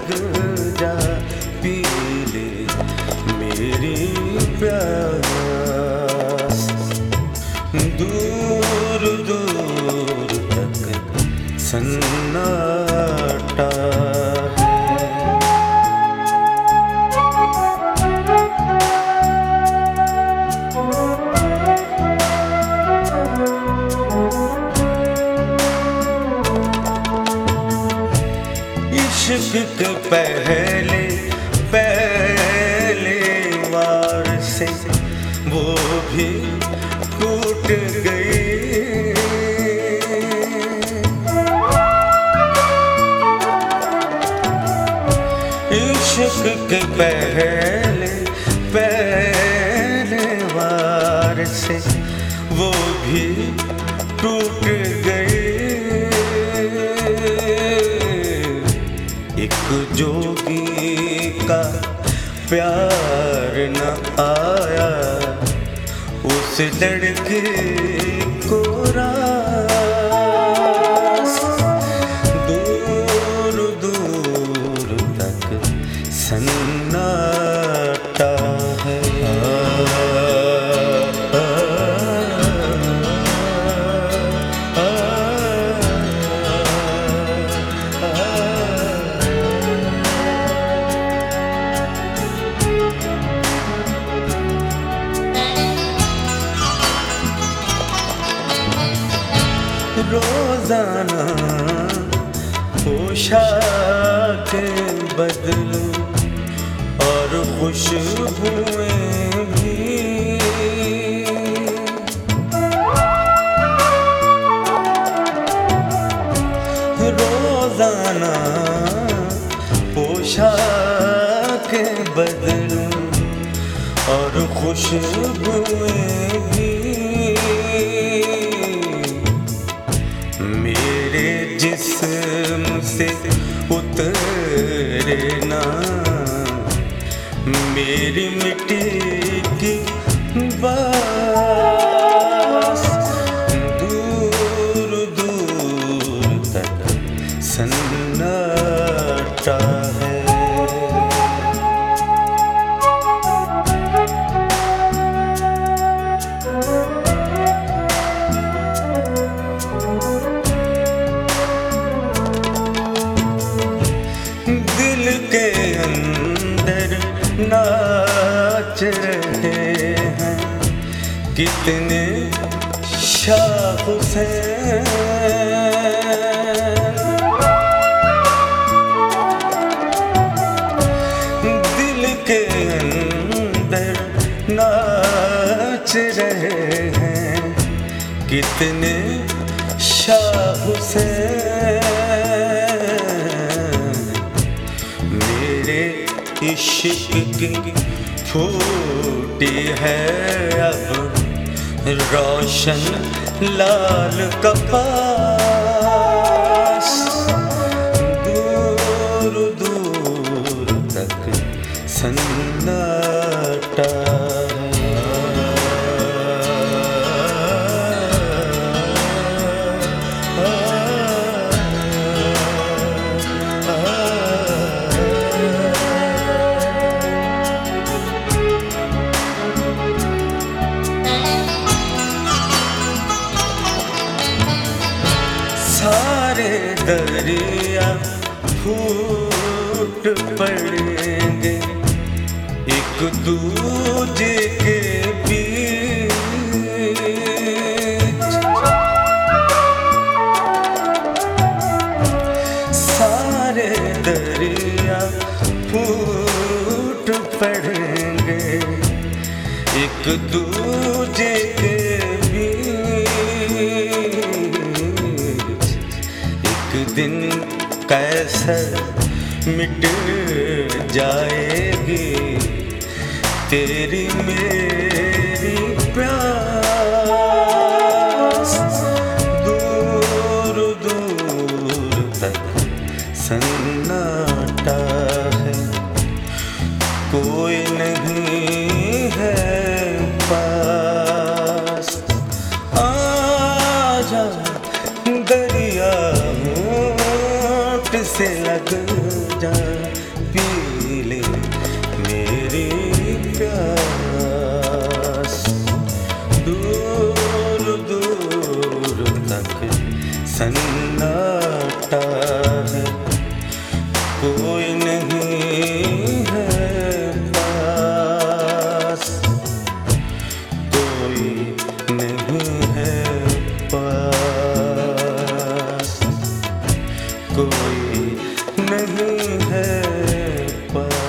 लग जा, पी ले मेरी प्यास। दूर दूर तक सन्नाटा इश्क के पहले पहले वार से वो भी टूट गई। इश्क के पहले पहले वार से वो भी टूट गई। एक जोगी का प्यार न आया, उस लड़के को रास। दूर दूर तक सन्नाटा है। रोजाना पोशाक बदलूं और खुशबुएं भी। रोजाना पोशाक बदलूं और खुशबुएं भी। मेरे जिस्म से उतरे ना मेरी मिट्टी की बास। दूर दूर तक सन्नाटा है। दिल के अंदर नाच रहे हैं कितने शाह हुसैन। दिल के अंदर नाच रहे हैं कितने शाह हुसैन। मेरे इश्क की फूटी है अब रोशन लाल कपास। दूर दूर तक सन्नाटा सारे दरिया फूट पड़ेंगे एक दूजे के बीच। सारे दरिया फूट पड़ेंगे एक दूजे के बीच। एक दिन कैसे मिट जाएगी तेरी मेरी प्यास। दूर दूर तक सन्नाटा है, कोई नहीं है पास। आजा दरिया होठ से लग जा। दूर दूर तक सन्नाटा है, कोई नहीं है पास, कोई नहीं है पास, कोई नहीं है पास।